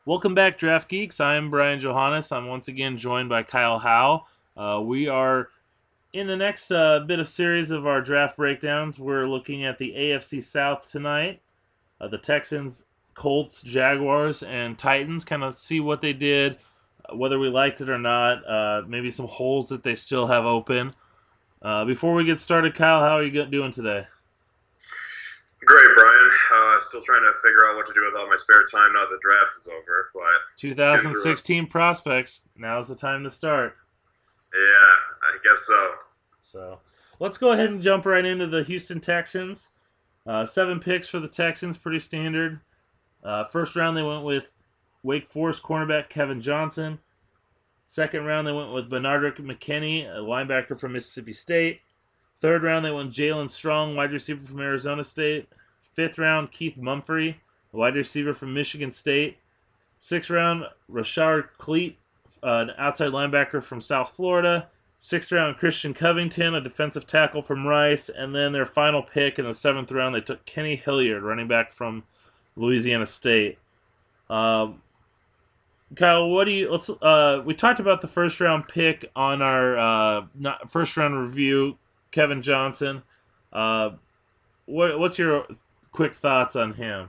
Welcome back, Draft Geeks. I'm Brian Johannes. I'm once again joined by Kyle Howe. We are in the next bit of series of our draft breakdowns. We're looking at the AFC South tonight. The Texans, Colts, Jaguars, and Titans. Kind of see what they did, whether we liked it or not. Maybe some holes that they still have open. Before we get started, Kyle, how are you doing today? Great, Brian. Still trying to figure out what to do with all my spare time now that the draft is over, but getting through it. 2016 prospects. Now's the time to start. Yeah, I guess so. So let's go ahead and jump right into the Houston Texans. 7 picks for the Texans, pretty standard. First round, they went with Wake Forest cornerback Kevin Johnson. Second round, they went with Benardrick McKinney, a linebacker from Mississippi State. Third round, they went Jalen Strong, wide receiver from Arizona State. Fifth round, Keith Mumphrey, a wide receiver from Michigan State. Sixth round, Rashard Cleat, an outside linebacker from South Florida. Sixth round, Christian Covington, a defensive tackle from Rice. And then their final pick in the seventh round, they took Kenny Hilliard, running back from Louisiana State. Um, Kyle, what do you? Let's. We talked about the first round pick on our first round review, Kevin Johnson. Uh, what's your quick thoughts on him?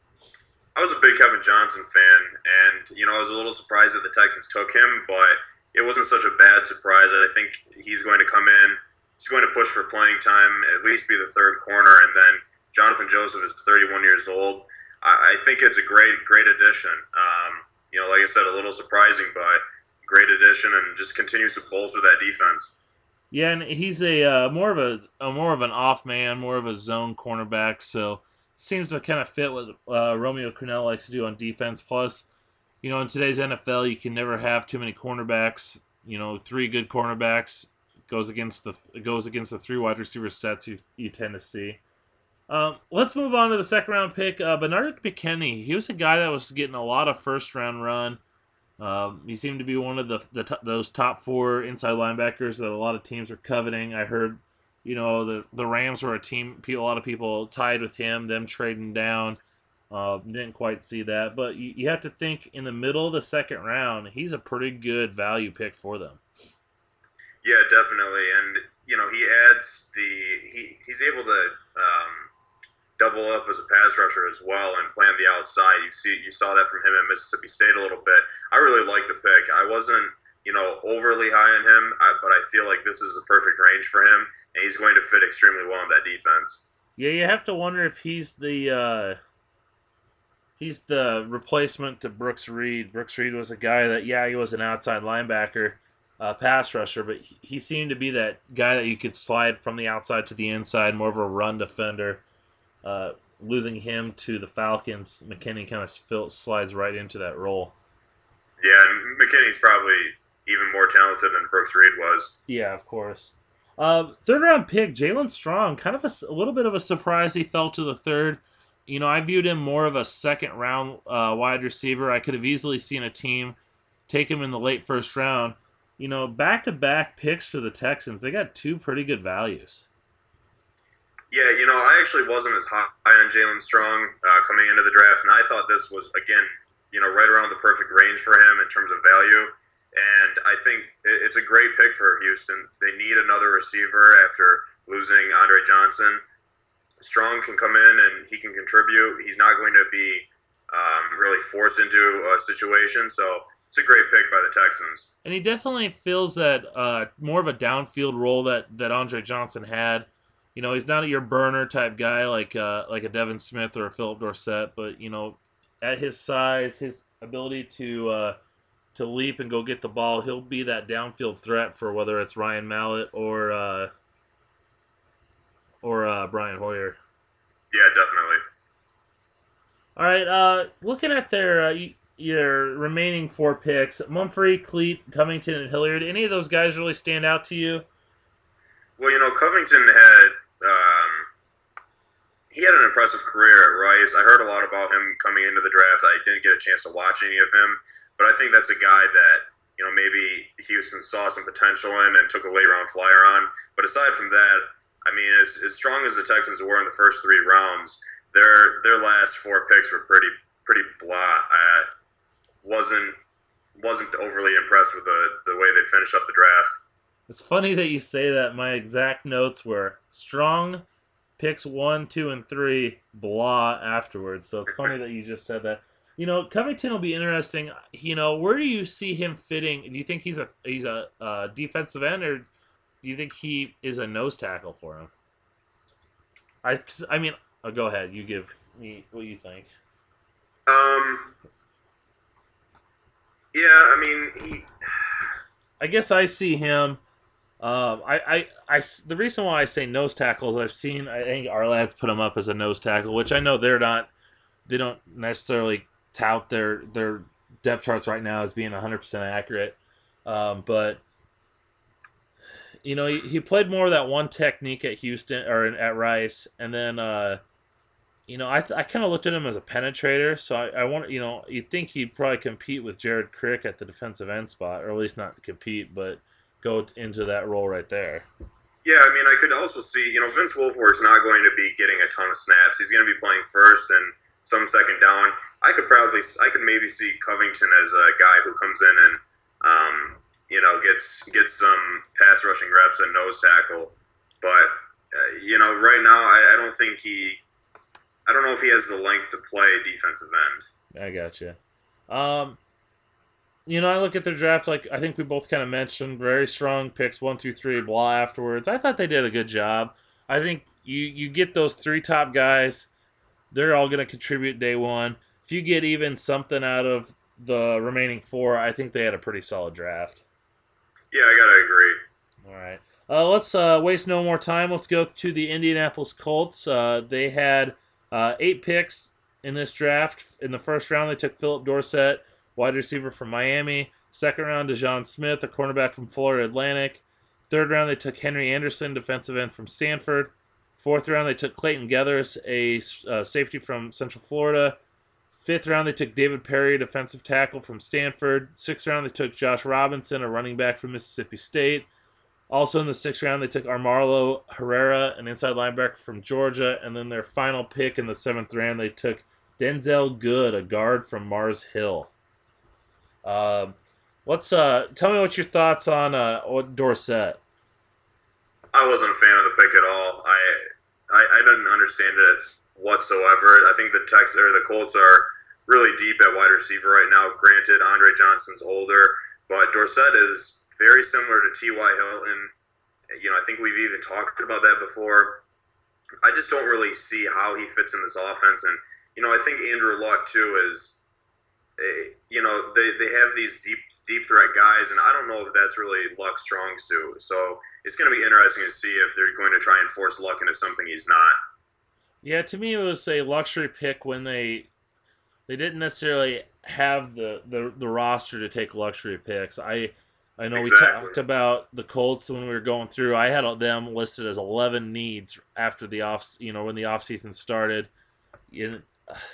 I was a big Kevin Johnson fan, and I was a little surprised that the Texans took him, but it wasn't such a bad surprise. I think he's going to come in. He's going to push for playing time, at least be the third corner, and then Jonathan Joseph is 31 years old. I think it's a great addition. Like I said, a little surprising, but great addition, and just continues to bolster that defense. Yeah, and he's a more of an off man, more of a zone cornerback. So seems to kind of fit what Romeo Crennel likes to do on defense. Plus, in today's NFL, you can never have too many cornerbacks. Three good cornerbacks goes against the three wide receiver sets you tend to see. Let's move on to the second round pick. Bernard McKinney. He was a guy that was getting a lot of first round run. He seemed to be one of those top four inside linebackers that a lot of teams are coveting. I heard, the Rams were a team. A lot of people tied with him. Them trading down. Didn't quite see that, but you have to think in the middle of the second round, he's a pretty good value pick for them. Yeah, definitely, and he adds he's able to double up as a pass rusher as well and play on the outside. You saw that from him at Mississippi State a little bit. I really like the pick. I wasn't overly high on him, but I feel like this is the perfect range for him, and he's going to fit extremely well in that defense. Yeah, you have to wonder if he's the replacement to Brooks Reed. Brooks Reed was a guy that, yeah, he was an outside linebacker, pass rusher, but he seemed to be that guy that you could slide from the outside to the inside, more of a run defender. Uh, Losing him to the Falcons, McKinney kind of slides right into that role. Yeah, and McKinney's probably even more talented than Brooks Reed was. Yeah, of course. Third round pick, Jalen Strong, kind of a little bit of a surprise he fell to the third. I viewed him more of a second round wide receiver. I could have easily seen a team take him in the late first round. Back to back picks for the Texans. They got two pretty good values. Yeah, I actually wasn't as high on Jalen Strong coming into the draft, and I thought this was, again, right around the perfect range for him in terms of value. And I think it's a great pick for Houston. They need another receiver after losing Andre Johnson. Strong can come in and he can contribute. He's not going to be really forced into a situation, so it's a great pick by the Texans. And he definitely fills that more of a downfield role that Andre Johnson had. He's not your burner type guy like a Devin Smith or a Philip Dorsett, but at his size, his ability to leap and go get the ball, he'll be that downfield threat for whether it's Ryan Mallett or Brian Hoyer. Yeah, definitely. All right, looking at their your remaining 4 picks, Mumphrey, Cleat, Covington, and Hilliard. Any of those guys really stand out to you? Well, Covington had he had an impressive career at Rice. I heard a lot about him coming into the draft. I didn't get a chance to watch any of him, but I think that's a guy that maybe Houston saw some potential in and took a late round flyer on. But aside from that, I mean, as strong as the Texans were in the first 3 rounds, their last 4 picks were pretty blah. wasn't overly impressed with the way they finished up the draft. It's funny that you say that. My exact notes were Strong picks 1, 2, and 3, blah afterwards. So it's funny that you just said that. Covington will be interesting. Where do you see him fitting? Do you think he's a defensive end, or do you think he is a nose tackle for him? I mean, go ahead. You give me what you think. Yeah, I mean, I guess I see him. The reason why I say nose tackles, I think our lads put him up as a nose tackle, which I know they don't necessarily tout their depth charts right now as being 100% accurate. But he played more of that one technique at Houston or at Rice, and then I kind of looked at him as a penetrator. So I want you'd think he'd probably compete with Jared Crick at the defensive end spot, or at least not compete, but go into that role right there. Yeah, I mean, I could also see, Vince Wilfork's not going to be getting a ton of snaps. He's going to be playing first and some second down. I could maybe see Covington as a guy who comes in and, gets some pass rushing reps at nose tackle. But, right now, I don't know if he has the length to play defensive end. I gotcha. I look at their draft, like I think we both kind of mentioned, very strong picks 1 through 3, blah afterwards. I thought they did a good job. I think you get those 3 top guys, they're all going to contribute day one. If you get even something out of the remaining 4, I think they had a pretty solid draft. Yeah, I gotta agree. All right. Let's waste no more time. Let's go to the Indianapolis Colts. They had 8 picks in this draft. In the first round, they took Philip Dorsett, wide receiver from Miami. Second round, DeJon Smith, a cornerback from Florida Atlantic. Third round, they took Henry Anderson, defensive end from Stanford. Fourth round, they took Clayton Geathers, a safety from Central Florida. Fifth round, they took David Perry, defensive tackle from Stanford. Sixth round, they took Josh Robinson, a running back from Mississippi State. Also in the 6th round, they took Armarlo Herrera, an inside linebacker from Georgia. And then their final pick in the 7th round, they took Denzel Good, a guard from Mars Hill. Let's tell me what your thoughts on Dorsett. I wasn't a fan of the pick at all. I didn't understand it whatsoever. I think the Colts are really deep at wide receiver right now. Granted, Andre Johnson's older, but Dorsett is very similar to T.Y. Hilton. I think we've even talked about that before. I just don't really see how he fits in this offense. And, I think Andrew Luck, too, is, they have these deep threat guys, and I don't know if that's really Luck's strong suit. So it's going to be interesting to see if they're going to try and force Luck into something he's not. Yeah, to me it was a luxury pick when they didn't necessarily have the roster to take luxury picks. I know exactly. We talked about the Colts when we were going through. I had them listed as 11 needs after the when the offseason started. You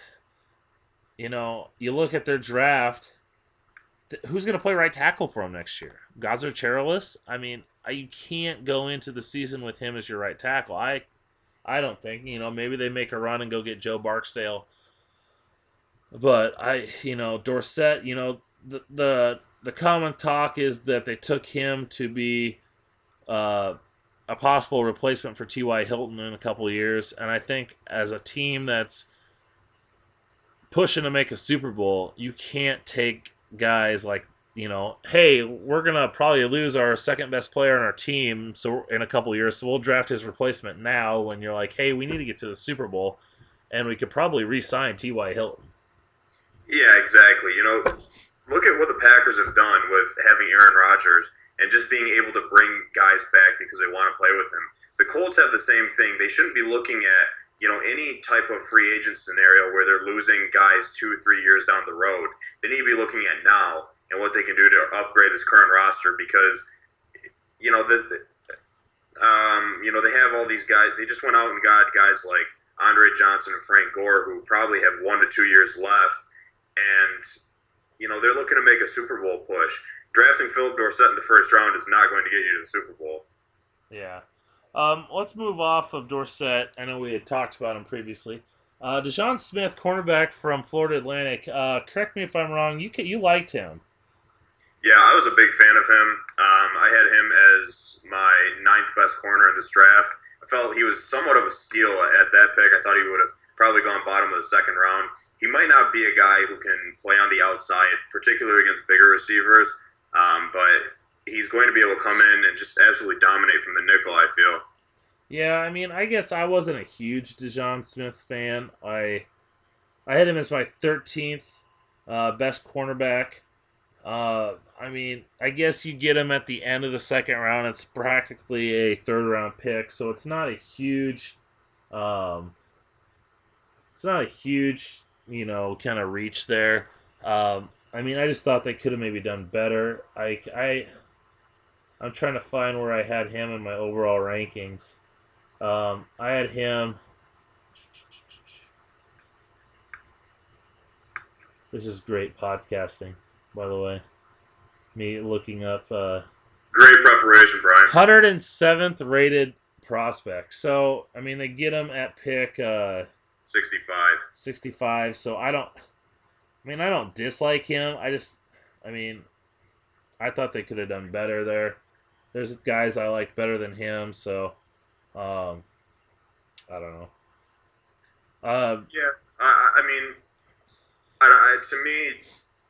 look at their draft. Who's going to play right tackle for them next year? Gazer Cherilus? I mean, you can't go into the season with him as your right tackle. I don't think. Maybe they make a run and go get Joe Barksdale. But Dorsett, the common talk is that they took him to be a possible replacement for T.Y. Hilton in a couple of years. And I think as a team that's pushing to make a Super Bowl, you can't take guys like, hey, we're going to probably lose our second best player on our team in a couple of years, so we'll draft his replacement now when you're like, hey, we need to get to the Super Bowl, and we could probably re-sign T.Y. Hilton. Yeah, exactly. Look at what the Packers have done with having Aaron Rodgers and just being able to bring guys back because they want to play with him. The Colts have the same thing. They shouldn't be looking at, any type of free agent scenario where they're losing guys 2-3 years down the road. They need to be looking at now and what they can do to upgrade this current roster because, they have all these guys. They just went out and got guys like Andre Johnson and Frank Gore who probably have 1 to 2 years left. And, they're looking to make a Super Bowl push. Drafting Philip Dorsett in the first round is not going to get you to the Super Bowl. Yeah. Let's move off of Dorsett. I know we had talked about him previously. DeJon Smith, cornerback from Florida Atlantic. Correct me if I'm wrong. You liked him. Yeah, I was a big fan of him. I had him as my ninth best corner in this draft. I felt he was somewhat of a steal at that pick. I thought he would have probably gone bottom of the second round. He might not be a guy who can play on the outside, particularly against bigger receivers, but he's going to be able to come in and just absolutely dominate from the nickel, I feel. Yeah, I mean, I guess I wasn't a huge DeJon Smith fan. I had him as my 13th best cornerback. I mean, I guess you get him at the end of the second round. It's practically a third round pick, so um, it's not a huge, kind of reach there. I mean, I just thought they could have maybe done better. I'm trying to find where I had him in my overall rankings. I had him. This is great podcasting, by the way. Me looking up Great preparation, Brian. 107th rated prospect. So I mean, they get him at pick 65. 65. So I don't dislike him. I mean, I thought they could have done better there. There's guys I like better than him. So um, I don't know. Yeah, I mean, to me,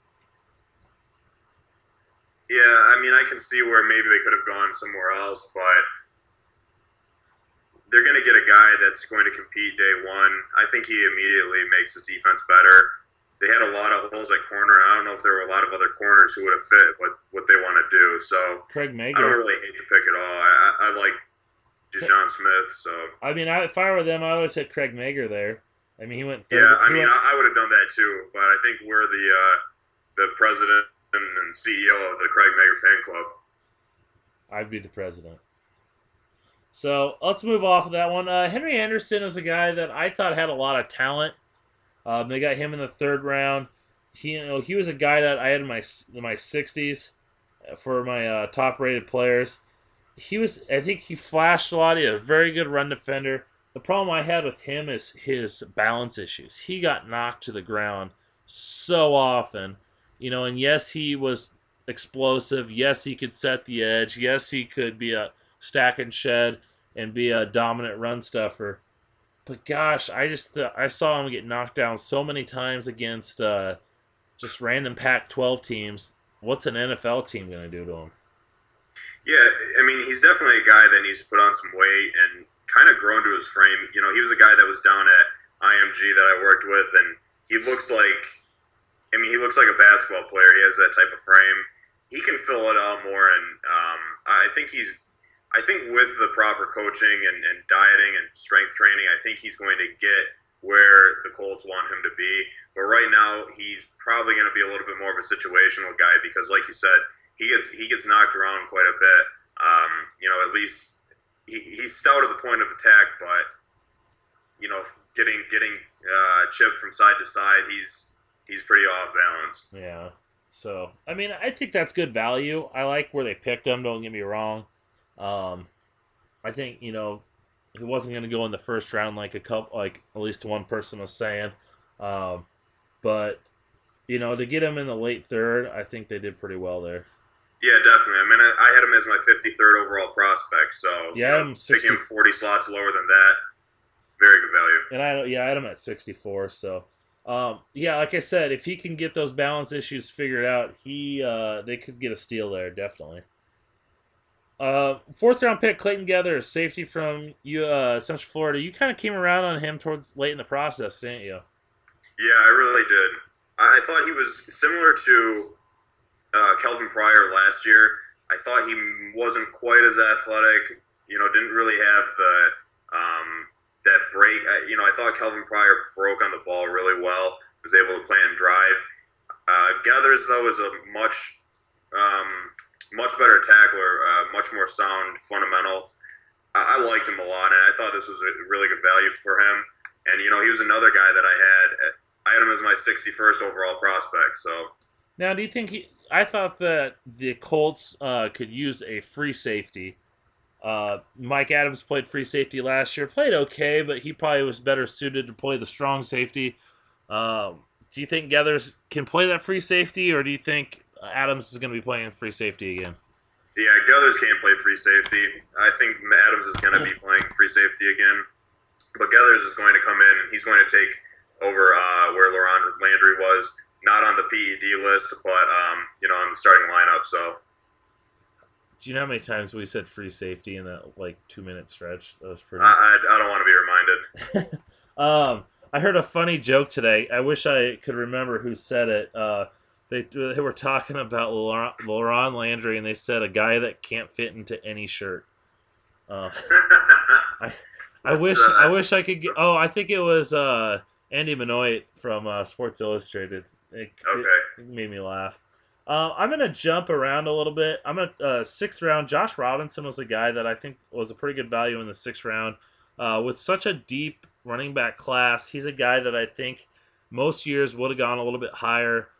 yeah, I mean, I can see where maybe they could have gone somewhere else, but they're going to get a guy that's going to compete day one. I think he immediately makes his defense better. They had a lot of holes at corner. I don't know if there were a lot of other corners who would have fit what they want to do. So Craig I don't Mager. really hate the pick at all. I like DeJon Smith. So I mean, if I were them, I would have took Craig Mager there. I mean, he went third. yeah, I mean, I would have done that too. But I think we're the president and CEO of the Craig Mager fan club. I'd be the president. So let's move off of that one. Henry Anderson is a guy that I thought had a lot of talent. They got him in the third round. He was a guy that I had in my 60s for my top rated players. I think he flashed a lot. He had a very good run defender. The problem I had with him is his balance issues. He got knocked to the ground so often, and yes, he was explosive. Yes, he could set the edge. Yes, he could be a stack and shed and be a dominant run stuffer. But gosh, I saw him get knocked down so many times against just random Pac-12 teams. What's an NFL team going to do to him? Yeah, I mean, he's definitely a guy that needs to put on some weight and kind of grow into his frame. He was a guy that was down at IMG that I worked with, and he looks like a basketball player. He has that type of frame. He can fill it out more, and I think with the proper coaching and dieting and strength training, I think he's going to get where the Colts want him to be. But right now, he's probably going to be a little bit more of a situational guy because, like you said, he gets knocked around quite a bit. At least he's stout at the point of attack, but getting chipped from side to side, he's pretty off balance. Yeah. So, I mean, I think that's good value. I like where they picked him, don't get me wrong. I think, he wasn't going to go in the first round like at least one person was saying. But, to get him in the late third, I think they did pretty well there. Yeah, definitely. I mean, I had him as my 53rd overall prospect, so yeah, picking him 40 slots lower than that, very good value. And I had him at 64, so like I said, if he can get those balance issues figured out, they could get a steal there, definitely. Fourth round pick, Clayton Geathers, safety from Central Florida. You kind of came around on him towards late in the process, didn't you? Yeah, I really did. I thought he was similar to Kelvin Pryor last year. I thought he wasn't quite as athletic. Didn't really have that break. I thought Kelvin Pryor broke on the ball really well. Was able to play and drive. Geathers though is a much better tackler, much more sound, fundamental. I liked him a lot, and I thought this was a really good value for him. And he was another guy that I had him as my 61st overall prospect. So now, do you think I thought that the Colts could use a free safety. Mike Adams played free safety last year. Played okay, but he probably was better suited to play the strong safety. Do you think Gathers can play that free safety, or do you think Adams is going to be playing free safety again? Yeah, Geathers can't play free safety. I think Adams is going to be playing free safety again. But Geathers is going to come in and he's going to take over where Laron Landry was. Not on the PED list, but on the starting lineup. So, do you know how many times we said free safety in that 2-minute stretch? That was pretty. I don't want to be reminded. I heard a funny joke today. I wish I could remember who said it. They were talking about Laron Landry, and they said a guy that can't fit into any shirt. I wish I could get. Oh, I think it was Andy Benoit from Sports Illustrated. It made me laugh. I'm gonna jump around a little bit. I'm at sixth round. Josh Robinson was a guy that I think was a pretty good value in the sixth round. With such a deep running back class, he's a guy that I think most years would have gone a little bit higher.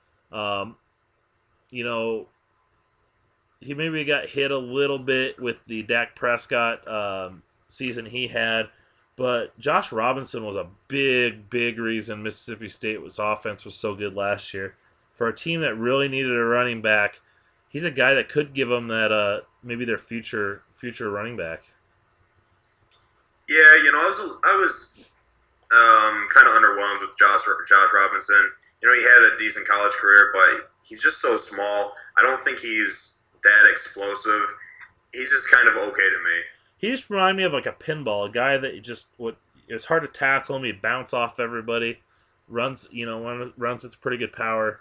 He maybe got hit a little bit with the Dak Prescott season he had. But Josh Robinson was a big, big reason Mississippi State's offense was so good last year. For a team that really needed a running back, he's a guy that could give them that maybe their future running back. Yeah, I was kind of underwhelmed with Josh Robinson. He had a decent college career, but he's just so small. I don't think he's that explosive. He's just kind of okay to me. He just reminded me of like a pinball, a guy that it's hard to tackle him. He'd bounce off everybody, runs with pretty good power.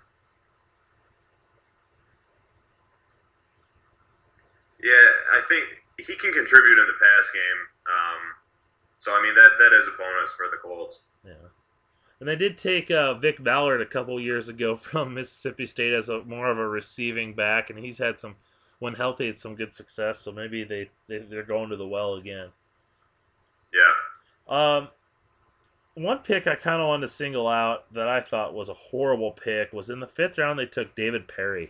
Yeah, I think he can contribute in the pass game. So I mean that is a bonus for the Colts. Yeah, and they did take Vic Ballard a couple years ago from Mississippi State as more of a receiving back, and he's had when healthy, had some good success. So maybe they're going to the well again. Yeah. One pick I kind of wanted to single out that I thought was a horrible pick was in the fifth round. They took David Perry,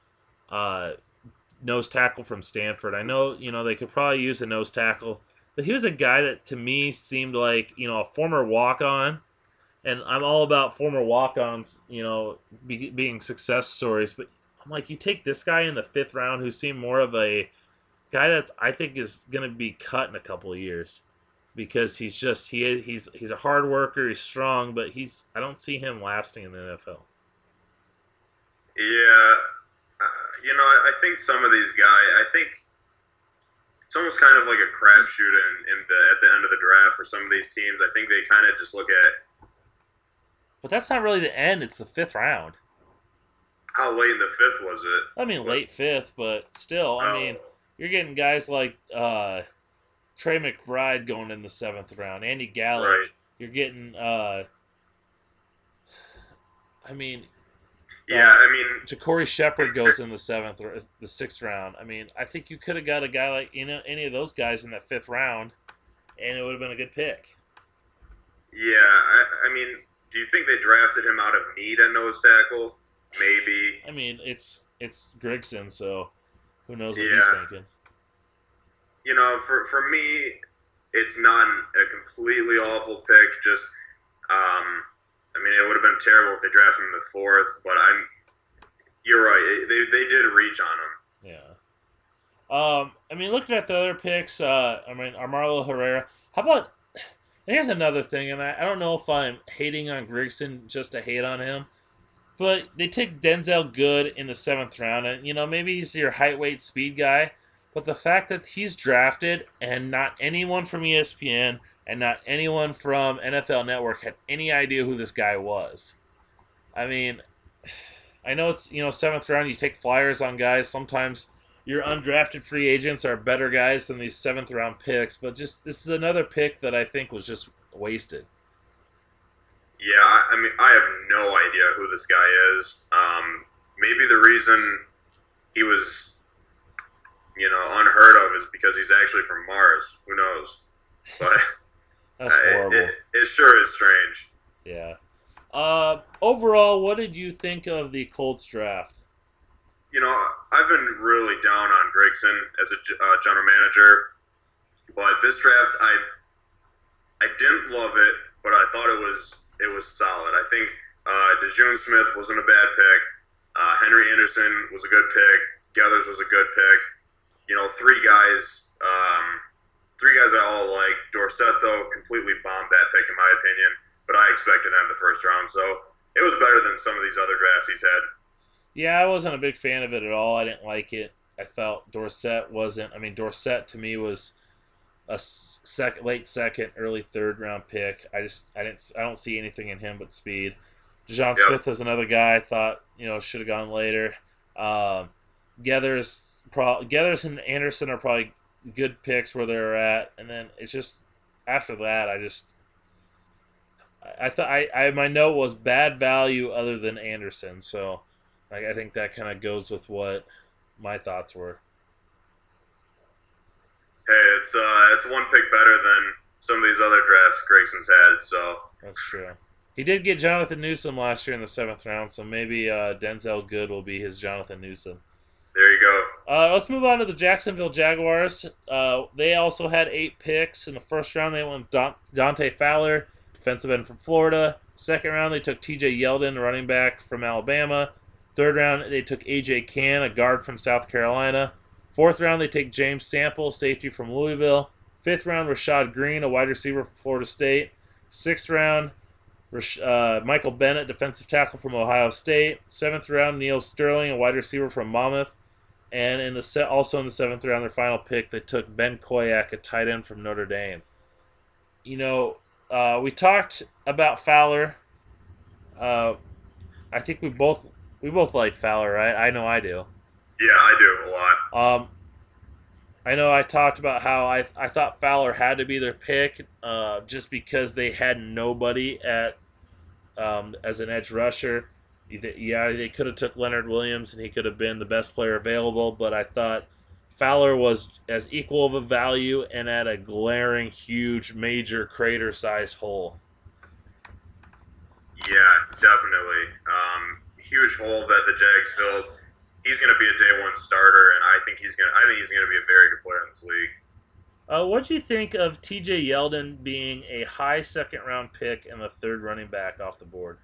nose tackle from Stanford. I know they could probably use a nose tackle, but he was a guy that to me seemed like a former walk-on, and I'm all about former walk-ons, being success stories, but I'm like, you take this guy in the fifth round who seemed more of a guy that I think is going to be cut in a couple of years because he's a hard worker, he's strong, but I don't see him lasting in the NFL. Yeah, I think some of these guys, I think it's almost kind of like a crapshoot at the end of the draft for some of these teams. I think they kind of just look at. But that's not really the end; it's the fifth round. How late in the fifth was it? I mean, late fifth, but still, I mean, you're getting guys like Trey McBride going in the seventh round, Andy Gallup. Right. You're getting, Ja'Cory Shepherd goes in the seventh or the sixth round. I mean, I think you could have got a guy like any of those guys in that fifth round, and it would have been a good pick. Yeah, I mean, do you think they drafted him out of need at nose tackle? Maybe. I mean, it's Grigson, so who knows what he's thinking. For me, it's not a completely awful pick. Just, it would have been terrible if they drafted him in the fourth. But you're right. They did reach on him. Yeah. Looking at the other picks, Armando Herrera. How about? Here's another thing, and I don't know if I'm hating on Grigson just to hate on him. But they take Denzel Good in the seventh round, and maybe he's your height, weight, speed guy. But the fact that he's drafted and not anyone from ESPN and not anyone from NFL Network had any idea who this guy was. I mean, I know it's seventh round. You take flyers on guys. Sometimes your undrafted free agents are better guys than these seventh round picks. But this is another pick that I think was just wasted. Yeah, I have no idea who this guy is. Maybe the reason he was, unheard of is because he's actually from Mars. Who knows? But that's horrible. It sure is strange. Yeah. Overall, what did you think of the Colts draft? I've been really down on Grigson as a general manager. But this draft, I didn't love it, but I thought it was solid. I think DeJuan Smith wasn't a bad pick. Henry Anderson was a good pick. Gathers was a good pick. You know, three guys I all like. Dorsett though completely bombed that pick in my opinion, but I expected him in the first round, so it was better than some of these other drafts he's had. Yeah, I wasn't a big fan of it at all. I didn't like it. I felt Dorsett wasn't. I mean, Dorsett to me was a late second, early third round pick. I don't see anything in him but speed. DeJuan Yep. Smith is another guy I thought should have gone later. Um, Gathers and Anderson are probably good picks where they're at, and then it's just after that I thought my note was bad value other than Anderson, so like I think that kind of goes with what my thoughts were. Hey, it's one pick better than some of these other drafts Gregson's had. So That's true. He did get Jonathan Newsom last year in the seventh round, so maybe Denzel Good will be his Jonathan Newsom. there you go. Let's move on to the Jacksonville Jaguars. They also had 8 picks. In the first round, they went with Dante Fowler, defensive end from Florida. Second round, they took TJ Yeldon, running back from Alabama. Third round, they took AJ Cann, a guard from South Carolina. Fourth round, they take James Sample, safety from Louisville. Fifth round, Rashad Green, a wide receiver from Florida State. Sixth round, Michael Bennett, defensive tackle from Ohio State. Seventh round, Neil Sterling, a wide receiver from Monmouth. And also in the seventh round, their final pick, they took Ben Koyak, a tight end from Notre Dame. We talked about Fowler. I think we both like Fowler, right? I know I do. Yeah, I do a lot. I know I talked about how I thought Fowler had to be their pick, just because they had nobody at as an edge rusher. Yeah, they could have took Leonard Williams and he could have been the best player available, but I thought Fowler was as equal of a value and at a glaring, huge, major crater-sized hole. Yeah, definitely. Huge hole that the Jags filled. He's going to be a day one starter, and I think he's going to be a very good player in this league. What do you think of T.J. Yeldon being a high second-round pick and the third running back off the board?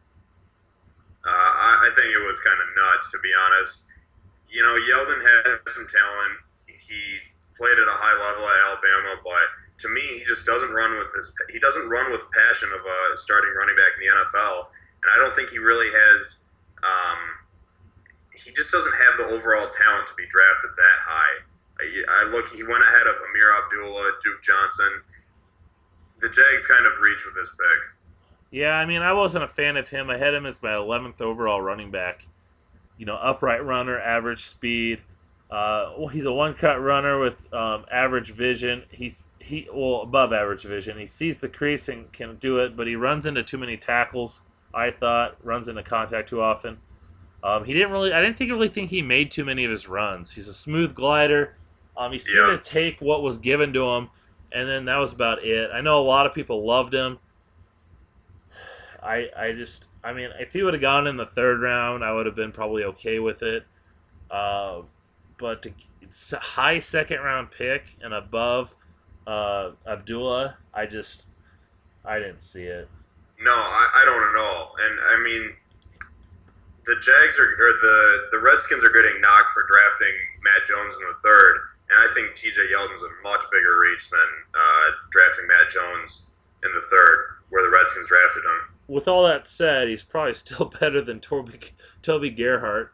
I think it was kind of nuts, to be honest. You know, Yeldon had some talent. He played at a high level at Alabama, but to me, he just doesn't run with passion of a starting running back in the NFL, and I don't think he really has. He just doesn't have the overall talent to be drafted that high. He went ahead of Amir Abdullah, Duke Johnson. The Jags kind of reached with this pick. Yeah, I mean, I wasn't a fan of him. I had him as my 11th overall running back. Upright runner, average speed. He's a one-cut runner with average vision. Above average vision. He sees the crease and can do it, but he runs into too many tackles. I thought runs into contact too often. I didn't really think he made too many of his runs. He's a smooth glider. He seemed to take what was given to him, and then that was about it. I know a lot of people loved him. If he would have gone in the third round, I would have been probably okay with it. But it's a high second round pick and above Abdullah, I didn't see it. No, I don't at all. And I mean, the the Redskins are getting knocked for drafting Matt Jones in the third, and I think T.J. Yeldon's a much bigger reach than drafting Matt Jones in the third, where the Redskins drafted him. With all that said, he's probably still better than Toby Gerhart.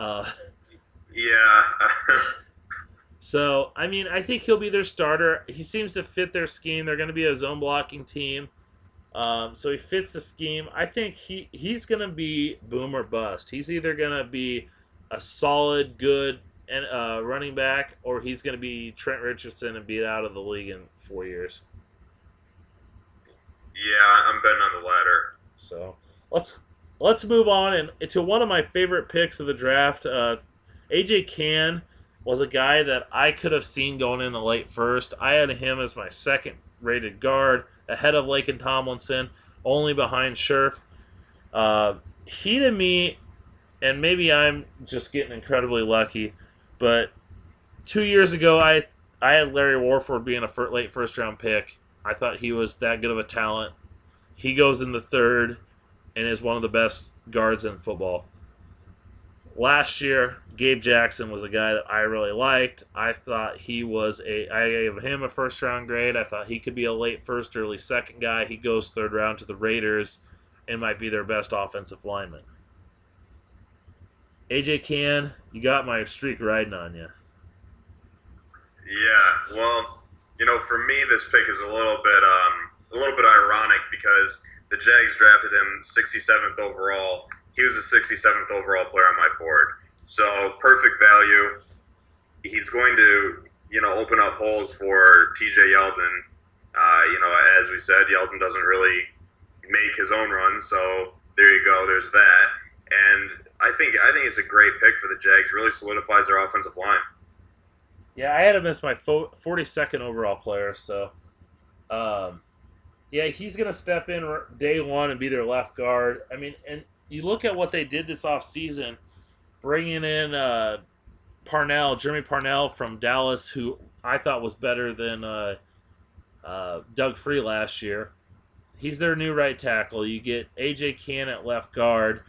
Yeah. So, I mean, I think he'll be their starter. He seems to fit their scheme. They're going to be a zone blocking team. So he fits the scheme. I think he's going to be boom or bust. He's either going to be a solid, good running back, or he's going to be Trent Richardson and be out of the league in 4 years. Yeah, I'm betting on the latter. So let's move on and to one of my favorite picks of the draft. AJ Cann was a guy that I could have seen going in the late first. I had him as my second rated guard, ahead of Laken Tomlinson, only behind Scherf. He to me, and maybe I'm just getting incredibly lucky, but 2 years ago I had Larry Warford being a late first round pick. I thought he was that good of a talent. He goes in the third and is one of the best guards in football. Last year, Gabe Jackson was a guy that I really liked. I thought I gave him a first round grade. I thought he could be a late first, early second guy. He goes third round to the Raiders and might be their best offensive lineman. AJ Cann, you got my streak riding on you. Yeah, well, for me, this pick is a little bit ironic because the Jags drafted him 67th overall. He was the 67th overall player on my board. So perfect value. He's going to, open up holes for TJ Yeldon. As we said, Yeldon doesn't really make his own run, so there you go. There's that. And I think it's a great pick for the Jags. Really solidifies their offensive line. Yeah, I had him as my 42nd overall player, so yeah, he's going to step in day one and be their left guard. I mean, and you look at what they did this offseason, bringing in Jeremy Parnell from Dallas, who I thought was better than Doug Free last year. He's their new right tackle. You get A.J. Cann at left guard.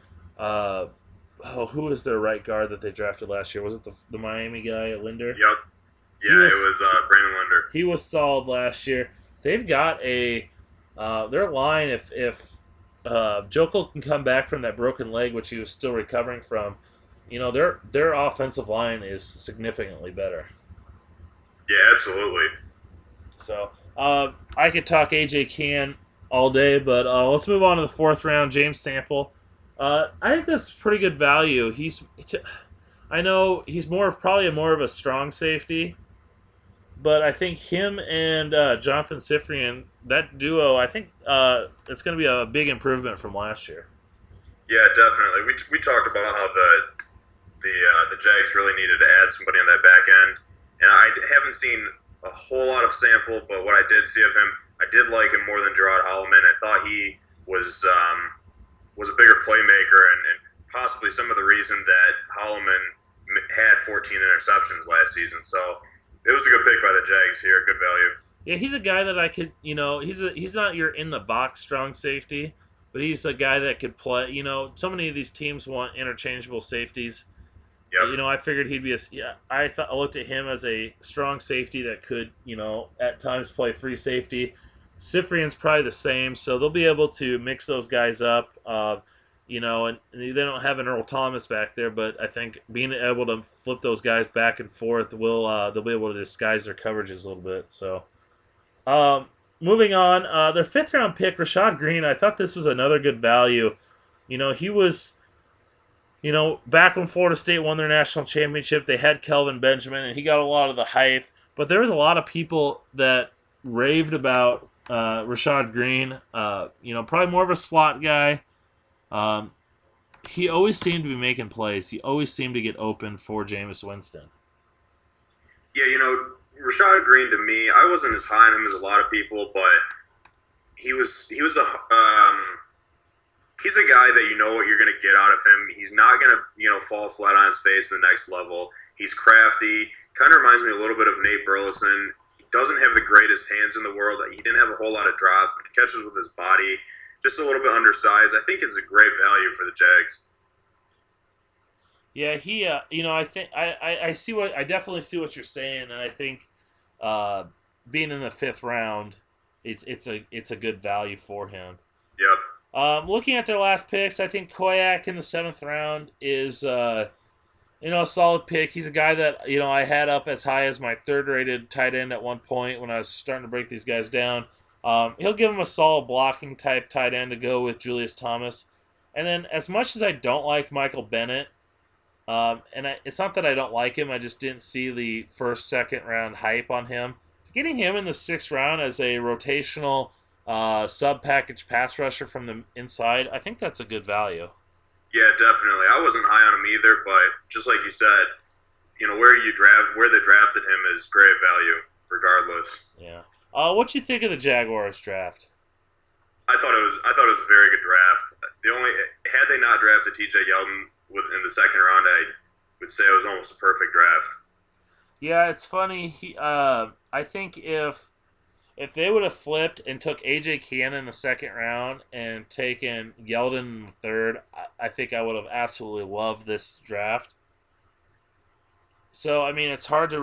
Who was their right guard that they drafted last year? Was it the Miami guy, Linder? Yep. Yeah, it was Brandon Linder. He was solid last year. They've got their line, if Jokel can come back from that broken leg, which he was still recovering from, their offensive line is significantly better. Yeah, absolutely. So I could talk AJ Cann all day, but let's move on to the fourth round. James Sample. I think that's pretty good value. I know he's probably more of a strong safety, but I think him and Jonathan Cyprien, that duo, I think it's going to be a big improvement from last year. Yeah, definitely. We talked about how the Jags really needed to add somebody on that back end, and I haven't seen a whole lot of Sample, but what I did see of him, I did like him more than Gerard Holloman. I thought he was a bigger playmaker and possibly some of the reason that Holloman had 14 interceptions last season. So it was a good pick by the Jags here, good value. Yeah, he's a guy that I could, he's not your in the box strong safety, but he's a guy that could play. So many of these teams want interchangeable safeties. Yep. I figured he'd be I looked at him as a strong safety that could, at times play free safety. Cyprien's probably the same, so they'll be able to mix those guys up. And they don't have an Earl Thomas back there, but I think being able to flip those guys back and forth they'll be able to disguise their coverages a little bit. So, moving on, their fifth round pick, Rashad Green. I thought this was another good value. He was, back when Florida State won their national championship, they had Kelvin Benjamin, and he got a lot of the hype. But there was a lot of people that raved about Rashad Green. Probably more of a slot guy. He always seemed to be making plays. He always seemed to get open for Jameis Winston. Yeah, Rashad Green, to me, I wasn't as high on him as a lot of people, but he's a guy that you know what you're going to get out of him. He's not going to, fall flat on his face in the next level. He's crafty. Kind of reminds me a little bit of Nate Burleson. He doesn't have the greatest hands in the world. He didn't have a whole lot of drops, but he catches with his body. Just a little bit undersized. I think it's a great value for the Jags. Yeah, he. I think I definitely see what you're saying, and I think being in the fifth round, it's a good value for him. Yep. Looking at their last picks, I think Koyak in the seventh round is a solid pick. He's a guy that I had up as high as my third-rated tight end at one point when I was starting to break these guys down. He'll give him a solid blocking type tight end to go with Julius Thomas. And then as much as I don't like Michael Bennett, it's not that I don't like him, I just didn't see the first, second round hype on him. Getting him in the sixth round as a rotational sub-package pass rusher from the inside, I think that's a good value. Yeah, definitely. I wasn't high on him either, but just like you said, where they drafted him is great value regardless. Yeah. What you think of the Jaguars draft? I thought it was a very good draft. Had they not drafted TJ Yeldon in the second round, I would say it was almost a perfect draft. Yeah, it's funny. I think if they would have flipped and took AJ Cannon in the second round and taken Yeldon in the third, I think I would have absolutely loved this draft. So I mean,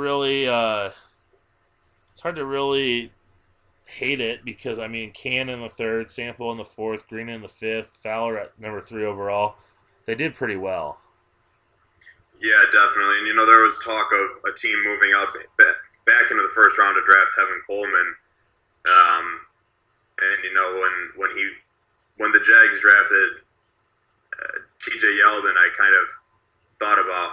it's hard to really hate it because I mean, Cannon in the third, Sample in the fourth, Green in the fifth, Fowler at number 3 overall. They did pretty well. Yeah, definitely. And there was talk of a team moving up back into the first round to draft Tevin Coleman. Um, and when the Jags drafted T.J. Yeldon, I kind of thought about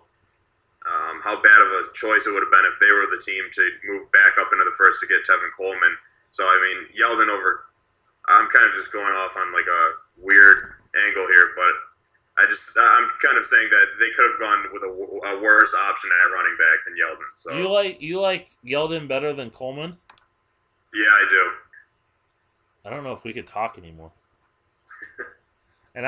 how bad of a choice it would have been if they were the team to move back up into the first to get Tevin Coleman. So I mean, Yeldon over. I'm kind of just going off on like a weird angle here, but I'm kind of saying that they could have gone with a worse option at running back than Yeldon. So You like Yeldon better than Coleman? yeah, I do. I don't know if we could talk anymore. And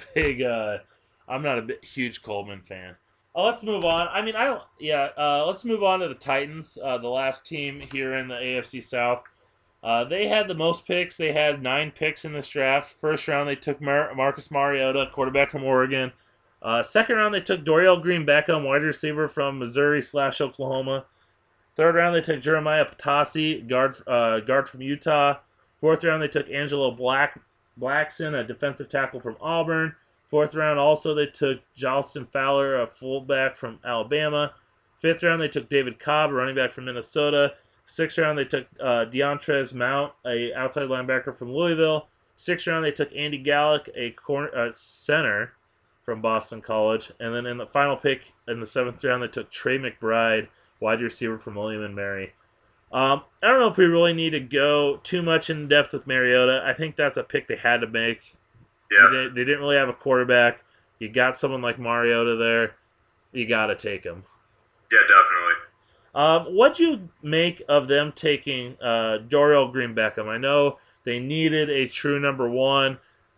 I'm not a huge Coleman fan. Oh, let's move on. I mean, I don't. Yeah, let's move on to the Titans, the last team here in the AFC South. They had the most picks. They had 9 picks in this draft. First round, they took Marcus Mariota, quarterback from Oregon. Second round, they took Dorial Green Beckham, wide receiver from Missouri/Oklahoma. Third round, they took Jeremiah Patasi, guard from Utah. Fourth round, they took Angelo Blackson, a defensive tackle from Auburn. Fourth round, also they took Jalston Fowler, a fullback from Alabama. Fifth round, they took David Cobb, a running back from Minnesota. Sixth round, they took Deontrez Mount, a outside linebacker from Louisville. Sixth round, they took Andy Gallick, a center from Boston College. And then in the final pick in the 7th round, they took Trey McBride, wide receiver from William and Mary. I don't know if we really need to go too much in depth with Mariota. I think that's a pick they had to make. Yeah. They didn't really have a quarterback. You got someone like Mariota there. You got to take him. Yeah, definitely. What'd you make of them taking Dorial Green Beckham? I know they needed a true number 1.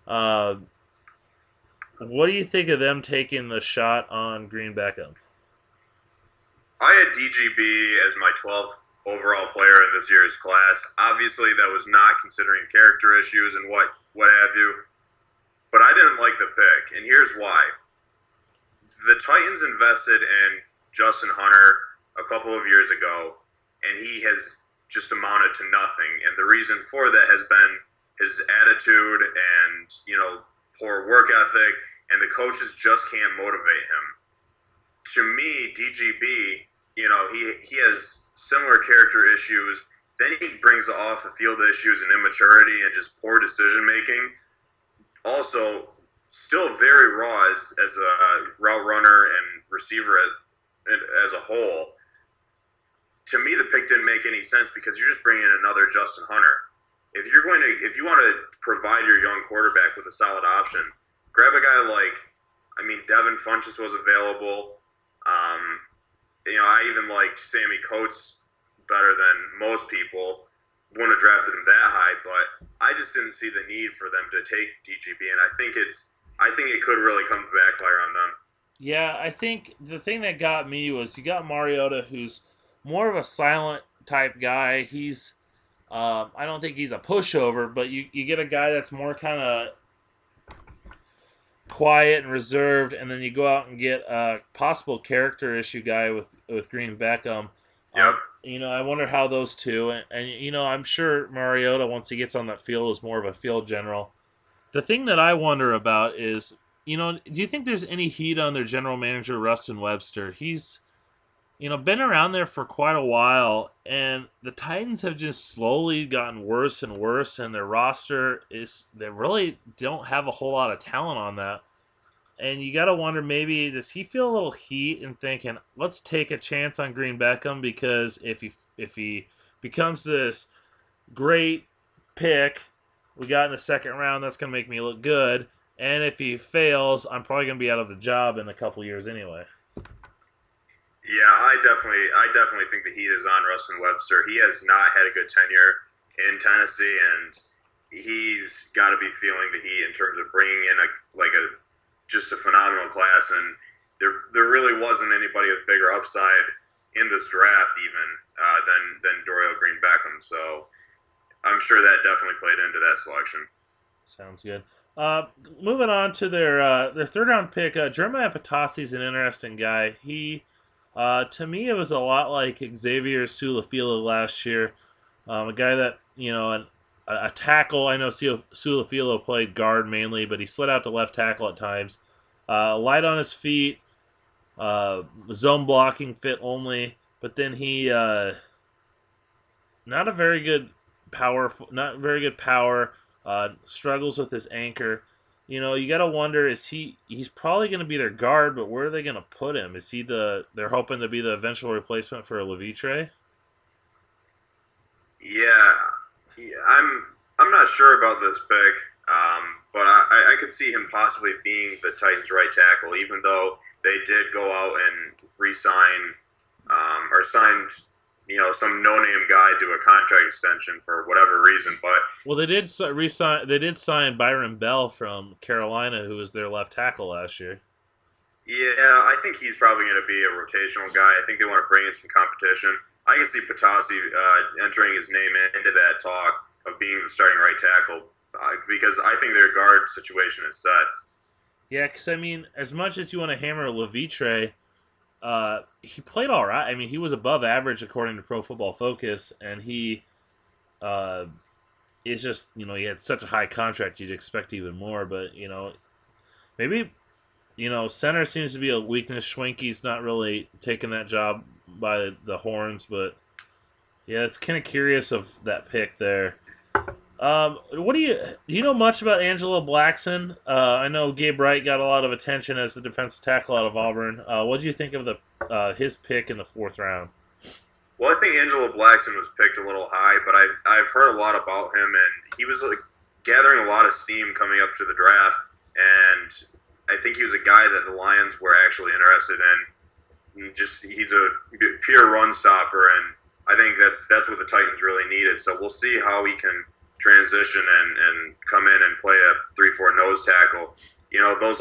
What do you think of them taking the shot on Green Beckham? I had DGB as my 12th overall player in this year's class. Obviously, that was not considering character issues and what have you. But I didn't like the pick, and here's why. The Titans invested in Justin Hunter a couple of years ago, and he has just amounted to nothing. And the reason for that has been his attitude and, poor work ethic, and the coaches just can't motivate him. To me, DGB, he has similar character issues. Then he brings off the field issues and immaturity and just poor decision making. Also, still very raw as a route runner and receiver as a whole. To me, the pick didn't make any sense because you're just bringing in another Justin Hunter. If you want to provide your young quarterback with a solid option, grab a guy like, Devin Funchess was available. I even liked Sammy Coates better than most people. Wouldn't have drafted him that high, but I just didn't see the need for them to take DGB, and I think it could really come backfire on them. Yeah, I think the thing that got me was you got Mariota, who's more of a silent type guy. He's I don't think he's a pushover, but you get a guy that's more kind of quiet and reserved, and then you go out and get a possible character issue guy with Green Beckham. Yep. I wonder how those two, and I'm sure Mariota, once he gets on that field, is more of a field general. The thing that I wonder about is, do you think there's any heat on their general manager, Rustin Webster? He's, been around there for quite a while, and the Titans have just slowly gotten worse and worse, and their roster they really don't have a whole lot of talent on that. And you got to wonder, maybe does he feel a little heat and thinking, let's take a chance on Green Beckham, because if he becomes this great pick we got in the second round, that's going to make me look good. And if he fails, I'm probably going to be out of the job in a couple years anyway. Yeah, I definitely think the heat is on Rustin Webster. He has not had a good tenure in Tennessee, and he's got to be feeling the heat in terms of bringing in just a phenomenal class. And there really wasn't anybody with bigger upside in this draft even than Dorial Green Beckham. So I'm sure that definitely played into that selection. Sounds good. Moving on to their third round pick, Jeremiah Potassi is an interesting guy. He, to me, it was a lot like Xavier Sulafila last year. A guy that a tackle. I know Sulafila played guard mainly, but he slid out to left tackle at times. Light on his feet, zone blocking fit only, but then he not a very good not very good power. Struggles with his anchor. You got to wonder, he's probably going to be their guard, but where are they going to put him? Is he they're hoping to be the eventual replacement for Levitre? Yeah, I'm not sure about this pick, but I could see him possibly being the Titans' right tackle, even though they did go out and re-sign or signed some no-name guy to a contract extension for whatever reason. But well, they did resign. They did sign Byron Bell from Carolina, who was their left tackle last year. Yeah, I think he's probably going to be a rotational guy. I think they want to bring in some competition. I can see Potassi entering his name into that talk of being the starting right tackle because I think their guard situation is set. Yeah, because as much as you want to hammer Levitre, he played all right. He was above average according to Pro Football Focus, and he is just he had such a high contract you'd expect even more. But maybe center seems to be a weakness. Schwenke's not really taking that job by the horns, but yeah, it's kind of curious of that pick there. What do you know much about Angelo Blackson? I know Gabe Wright got a lot of attention as the defensive tackle out of Auburn. What do you think of his pick in the fourth round? Well, I think Angelo Blackson was picked a little high, but I've heard a lot about him, and he was gathering a lot of steam coming up to the draft, and I think he was a guy that the Lions were actually interested in. He's a pure run stopper, and I think that's what the Titans really needed. So we'll see how he can transition and come in and play a 3-4 nose tackle. Those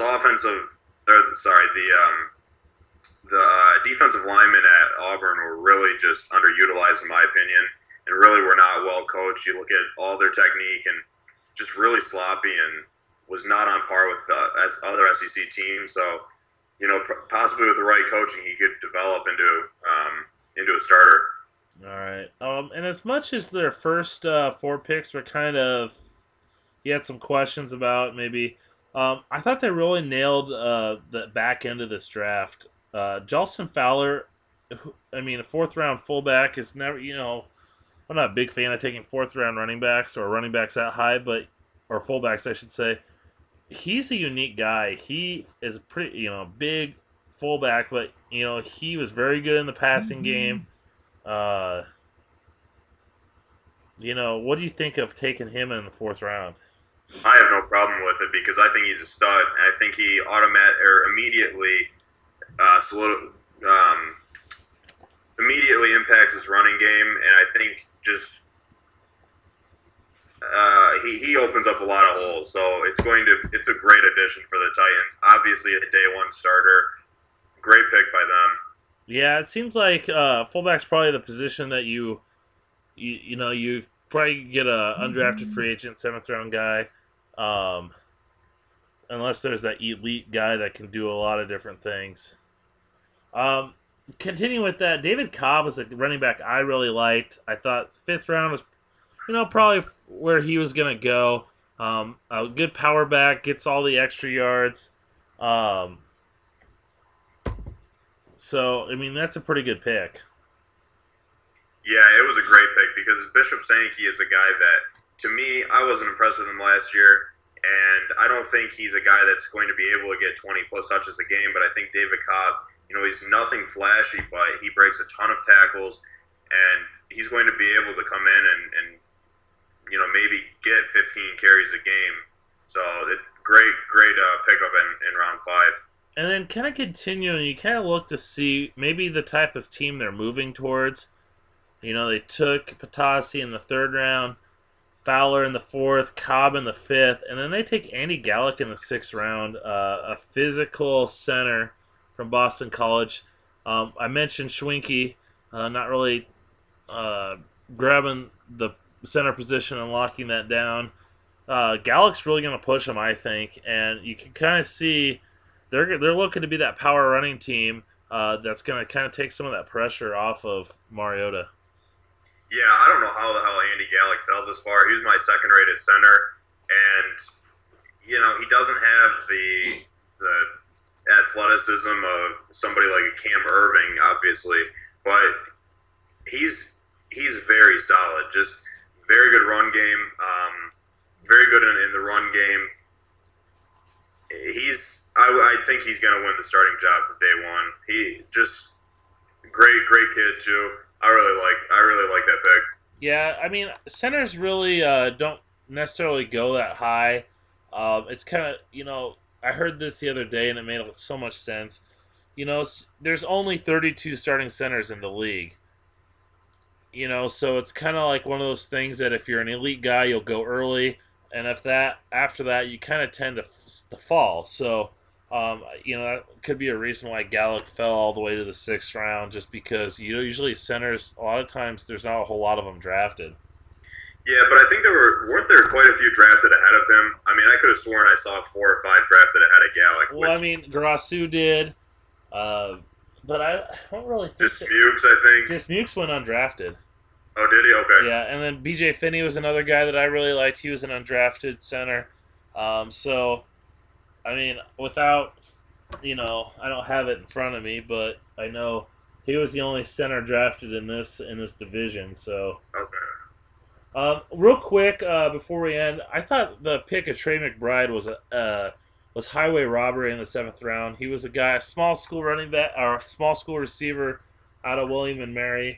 the defensive linemen at Auburn were really just underutilized in my opinion, and really were not well coached. You look at all their technique and just really sloppy, and was not on par with other SEC teams. So, possibly with the right coaching, he could develop into a starter. All right. And as much as their first four picks were you had some questions about maybe. I thought they really nailed the back end of this draft. Jalston Fowler, a fourth round fullback is never. I'm not a big fan of taking fourth round running backs or running backs that high, or fullbacks, I should say. He's a unique guy. He is pretty, big fullback, but he was very good in the passing game. What do you think of taking him in the fourth round? I have no problem with it because I think he's a stud, and I think he immediately immediately impacts his running game, and I think just he opens up a lot of holes. So it's a great addition for the Titans. Obviously, a day one starter, great pick by them. Yeah, it seems like fullback's probably the position that you probably get a undrafted free agent 7th round guy, unless there's that elite guy that can do a lot of different things. Continuing with that, David Cobb was a running back I really liked. I thought 5th round was, probably where he was gonna go. A good power back, gets all the extra yards. So, that's a pretty good pick. Yeah, it was a great pick because Bishop Sankey is a guy that, to me, I wasn't impressed with him last year, and I don't think he's a guy that's going to be able to get 20-plus touches a game, but I think David Cobb, he's nothing flashy, but he breaks a ton of tackles, and he's going to be able to come in and maybe get 15 carries a game. So, great pickup in round 5. And then kind of continuing, you kind of look to see maybe the type of team they're moving towards. They took Potassi in the 3rd round, Fowler in the 4th, Cobb in the 5th, and then they take Andy Gallick in the 6th round, a physical center from Boston College. I mentioned Schwenke. not really grabbing the center position and locking that down. Gallic's really going to push them, I think, and you can kind of see they're looking to be that power running team that's going to kind of take some of that pressure off of Mariota. Yeah, I don't know how the hell Andy Gallic fell this far. He was my second-rated center, and he doesn't have the athleticism of somebody like a Cam Irving, obviously, but he's very solid. Just very good run game. Very good in the run game. I think he's going to win the starting job from day one. He just great kid too. I really like that pick. Yeah, I mean, centers really don't necessarily go that high. It's kind of, I heard this the other day and it made so much sense. There's only 32 starting centers in the league. So it's kind of like one of those things that if you're an elite guy, you'll go early, and after that, you kind of tend to fall. So, that could be a reason why Gallup fell all the way to the 6th round, just because usually centers, a lot of times there's not a whole lot of them drafted. Yeah, but I think weren't there quite a few drafted ahead of him. I mean, I could have sworn I saw 4 or 5 drafted ahead of Gallup. Well, I mean, Garasu did, but I don't really think Dismukes, I think. Dismukes went undrafted. Oh, did he? Okay. Yeah, and then B.J. Finney was another guy that I really liked. He was an undrafted center. So, I mean, without, I don't have it in front of me, but I know he was the only center drafted in this division. So, okay. Real quick before we end, I thought the pick of Trey McBride was highway robbery in the 7th round. He was a small school running back or small school receiver out of William and Mary.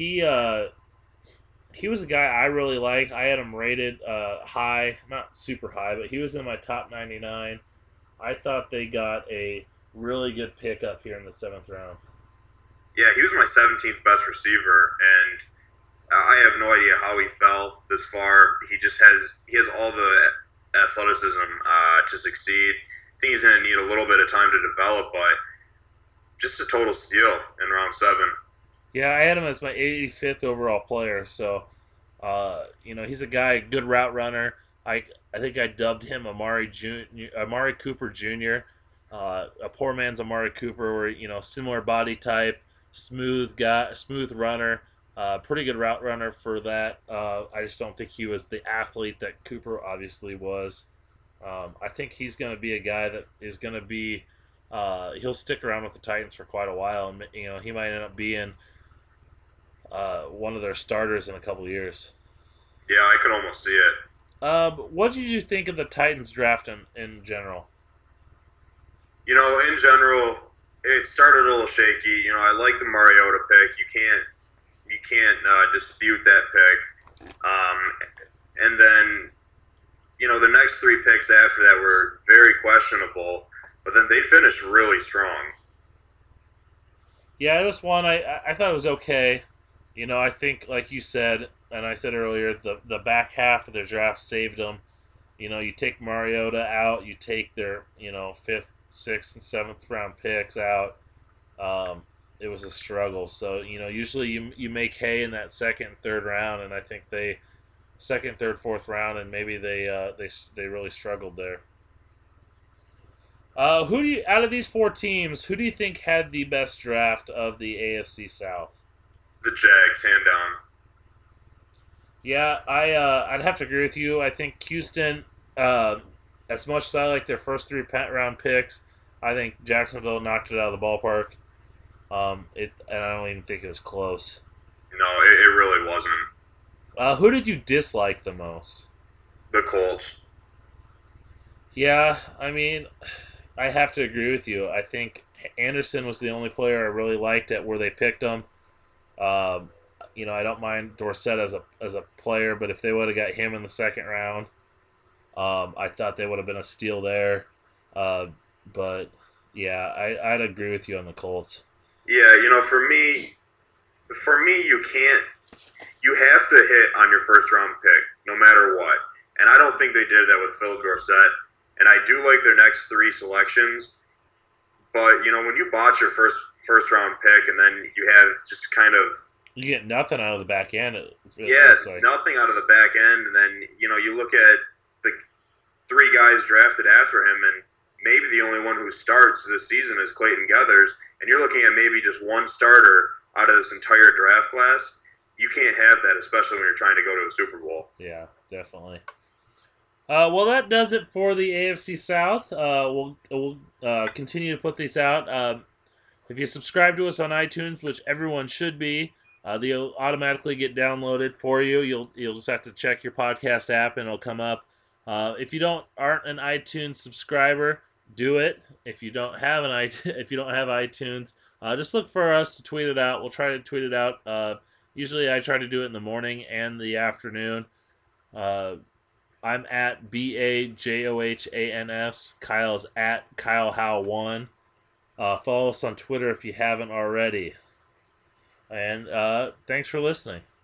He was a guy I really like. I had him rated high, not super high, but he was in my top 99. I thought they got a really good pickup here in the 7th round. Yeah, he was my 17th best receiver, and I have no idea how he fell this far. He has all the athleticism to succeed. I think he's going to need a little bit of time to develop, but just a total steal in round 7. Yeah, I had him as my 85th overall player. So, he's a guy, good route runner. I think I dubbed him Amari Cooper Jr. A poor man's Amari Cooper, where similar body type, smooth runner, pretty good route runner for that. I just don't think he was the athlete that Cooper obviously was. I think he's going to be a guy that is going to be. He'll stick around with the Titans for quite a while, and he might end up being one of their starters in a couple of years. Yeah, I could almost see it. What did you think of the Titans draft in general? In general, it started a little shaky. I like the Mariota pick. You can't dispute that pick. And then, the next 3 picks after that were very questionable, but then they finished really strong. Yeah, this one I thought it was okay. I think, like you said, and I said earlier, the back half of their draft saved them. You take Mariota out, you take their 5th, 6th, and 7th round picks out. It was a struggle. So usually you make hay in that 2nd and 3rd round, and I think they 2nd, 3rd, 4th round, and maybe they really struggled there. Out of these 4 teams, who do you think had the best draft of the AFC South? The Jags, hand down. Yeah, I'd have to agree with you. I think Houston, as much as I like their first 3 round picks, I think Jacksonville knocked it out of the ballpark. And I don't even think it was close. No, it really wasn't. Who did you dislike the most? The Colts. Yeah, I mean, I have to agree with you. I think Anderson was the only player I really liked at where they picked him. I don't mind Dorsett as a player, but if they would have got him in the 2nd round, I thought they would have been a steal there. But yeah, I'd agree with you on the Colts. Yeah, for me, you have to hit on your 1st round pick no matter what, and I don't think they did that with Phil Dorsett. And I do like their next 3 selections, but when you botch your first round pick, and then you have just kind of You get nothing out of the back end. nothing out of the back end, and then you look at the 3 guys drafted after him, and maybe the only one who starts this season is Clayton Geathers, and you're looking at maybe just one starter out of this entire draft class. You can't have that, especially when you're trying to go to a Super Bowl. Yeah, definitely. Well, that does it for the AFC South. We'll continue to put these out. If you subscribe to us on iTunes, which everyone should be, they'll automatically get downloaded for you. You'll just have to check your podcast app and it'll come up. If you aren't an iTunes subscriber, do it. If you don't have iTunes, just look for us to tweet it out. We'll try to tweet it out. Usually, I try to do it in the morning and the afternoon. I'm at BAJOHANS. Kyle's at KyleHowe1. Follow us on Twitter if you haven't already. And thanks for listening.